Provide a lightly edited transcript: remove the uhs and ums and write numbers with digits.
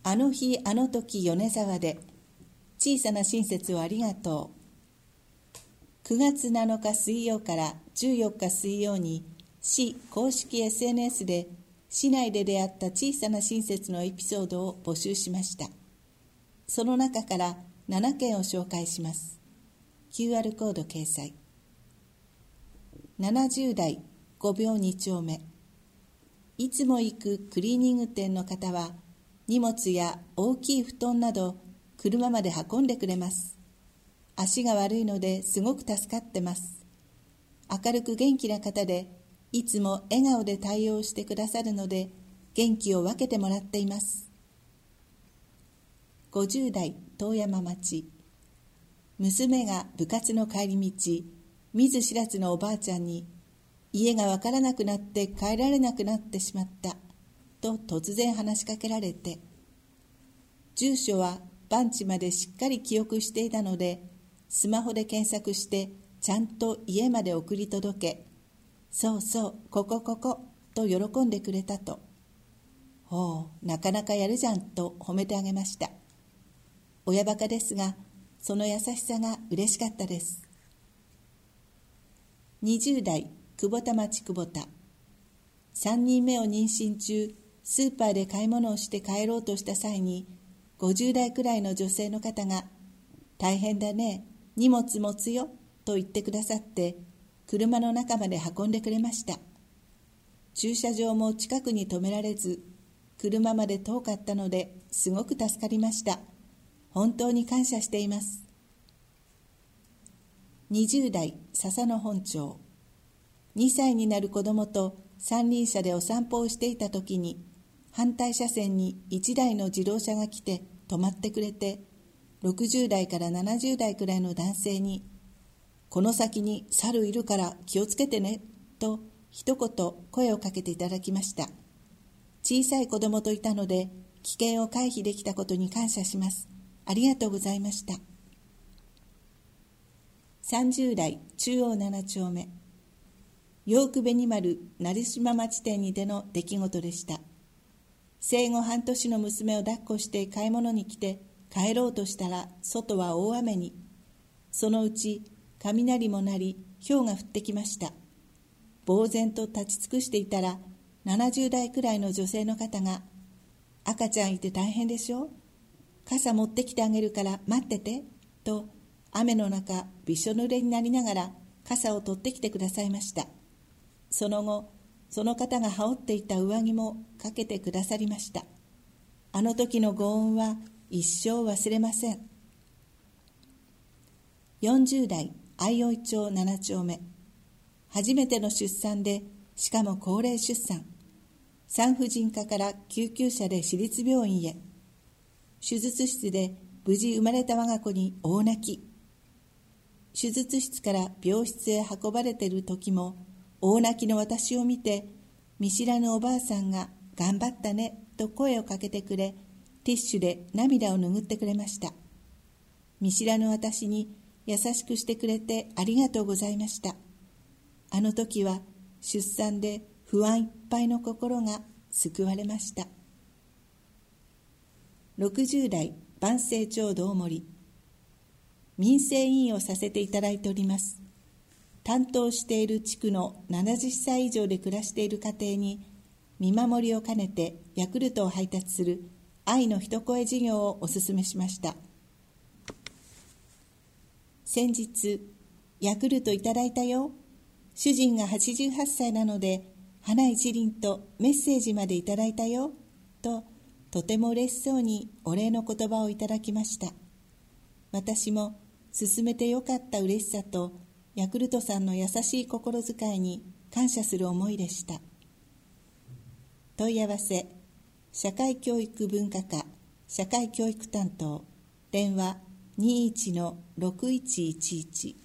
あの日あの時米沢で小さな親切をありがとう。9月7日水曜から14日水曜に市公式 SNS で市内で出会った小さな親切のエピソードを募集しました。その中から7件を紹介します。 QR コード掲載。70代5秒2丁目。いつも行くクリーニング店の方は荷物や大きい布団など車まで運んでくれます。足が悪いのですごく助かってます。明るく元気な方でいつも笑顔で対応してくださるので元気を分けてもらっています。50代遠山町。娘が部活の帰り道、見ず知らずのおばあちゃんに家がわからなくなって帰られなくなってしまったと突然話しかけられて、住所は番地までしっかり記憶していたのでスマホで検索してちゃんと家まで送り届け、そうそうここと喜んでくれたと。おう、なかなかやるじゃんと褒めてあげました。親バカですがその優しさが嬉しかったです。20代久保田町久保田。3人目を妊娠中、スーパーで買い物をして帰ろうとした際に50代くらいの女性の方が大変だね、荷物持つよと言ってくださって車の中まで運んでくれました。駐車場も近くに止められず車まで遠かったのですごく助かりました。本当に感謝しています。20代笹野本町。2歳になる子供と三輪車でお散歩をしていた時に反対車線に1台の自動車が来て止まってくれて、60代から70代くらいの男性にこの先に猿いるから気をつけてねと一言声をかけていただきました。小さい子供といたので危険を回避できたことに感謝します。ありがとうございました。30代中央7丁目。ヨークベニマル成島町店にての出来事でした。生後半年の娘を抱っこして買い物に来て帰ろうとしたら外は大雨に。そのうち雷も鳴り雹が降ってきました。呆然と立ち尽くしていたら70代くらいの女性の方が、赤ちゃんいて大変でしょ、傘持ってきてあげるから待っててと雨の中びしょ濡れになりながら傘を取ってきてくださいました。その後その方が羽織っていた上着もかけてくださりました。あの時のご恩は一生忘れません。40代相生町7丁目。初めての出産で、しかも高齢出産。産婦人科から救急車で市立病院へ。手術室で無事生まれた我が子に大泣き。手術室から病室へ運ばれている時も大泣きの私を見て、見知らぬおばあさんが頑張ったねと声をかけてくれ、ティッシュで涙を拭ってくれました。見知らぬ私に優しくしてくれてありがとうございました。あの時は出産で不安いっぱいの心が救われました。60代万世町道森。民生委員をさせていただいております。担当している地区の70歳以上で暮らしている家庭に見守りを兼ねてヤクルトを配達する愛の一声事業をお勧めしました。先日ヤクルトいただいたよ、主人が88歳なので花一輪とメッセージまでいただいたよと、とても嬉しそうにお礼の言葉をいただきました。私も進めてよかった嬉しさとヤクルトさんの優しい心遣いに感謝する思いでした。問い合わせ、社会教育文化課社会教育担当、電話 21-6111